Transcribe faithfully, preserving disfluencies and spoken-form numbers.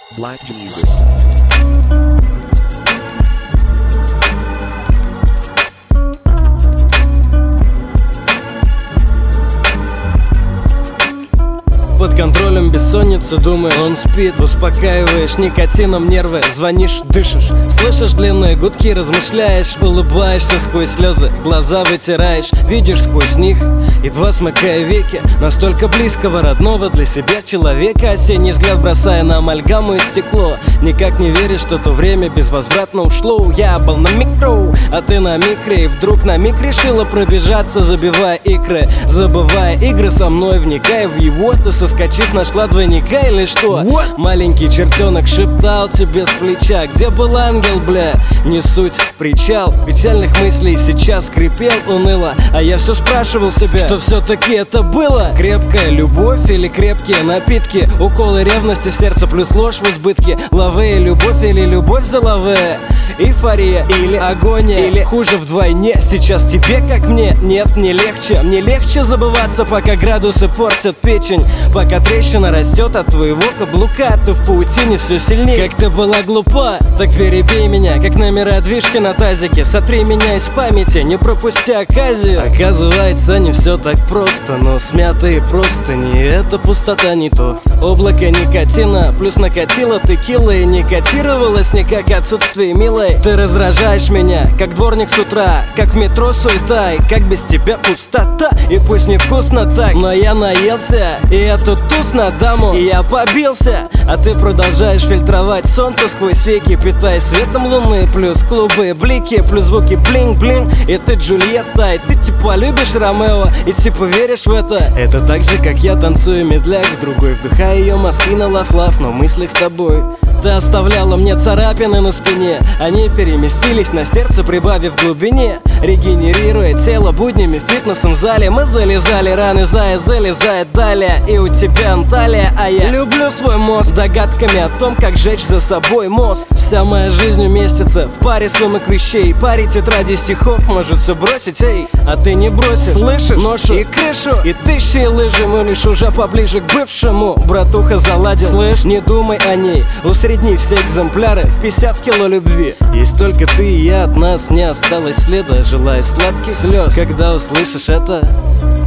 Black Jesus. Под контролем бессонница, думаешь, он спит. Успокаиваешь никотином нервы, звонишь, дышишь. Слышишь длинные гудки, размышляешь, улыбаешься сквозь слезы, глаза вытираешь, видишь сквозь них, едва смыкая веки. Настолько близкого, родного для себя человека. Осенний взгляд бросая на амальгаму и стекло. Никак не веришь, что то время безвозвратно ушло. Я был на микро, а ты на микре. И вдруг на миг решила пробежаться, забивая икры, забывая игры со мной, вникая в его. Ты соскочив нашла двойника или что? What? Маленький чертенок шептал тебе с плеча: где был ангел, бля? Не суть, причал печальных мыслей сейчас скрипел уныло. А я все спрашивал себя, что все-таки это было. Крепкая любовь или крепкие напитки? Уколы ревности в сердце плюс ложь в избытке. Лаве любовь или любовь за лаве? Эйфория или агония? Или хуже вдвойне? Сейчас тебе как мне? Нет, не легче. Мне легче забываться, пока градусы портят печень, пока трещина растет от твоего каблука. Ты в паутине все сильнее. Как ты была глупа, так перебей меня, как номера движки на тазике. Сотри меня из памяти, не пропусти оказию. Оказывается, не все так просто, но смятые простыни — это пустота не то. Облако никотина плюс накатила текила и не котировалось никак отсутствие милой. Ты раздражаешь меня, как дворник с утра, как в метро суета, и как без тебя пустота. И пусть невкусно так, но я наелся, и эту туз на даму, и я побился. А ты продолжаешь фильтровать солнце сквозь веки, питаясь светом луны, плюс клубы, блики, плюс звуки блин-блин. И ты Джульетта, и ты типа любишь Ромео, и типа веришь в это. Это так же, как я танцую медляк с другой, вдыхая ее мозги на лав-лав, но в мыслях с тобой. Ты оставляла мне царапины на спине, они переместились на сердце, прибавив глубине. Регенерируя тело буднями, фитнесом в зале, мы залезали раны, зая залезает далее. И у тебя Анталия, а я люблю свой мозг догадками о том, как жечь за собой мост. Вся моя жизнь уместится в паре сумок вещей, паре тетрадей стихов, может все бросить, эй. А ты не бросишь, слышишь, ношу и крышу, и тысячи лыжи, мы лишь уже поближе к бывшему. Братуха заладил, слышь, не думай о ней, усредни все экземпляры в пятьдесят кило любви. Есть только ты и я, от нас не осталось следа. Желаю сладких слез, когда услышишь это.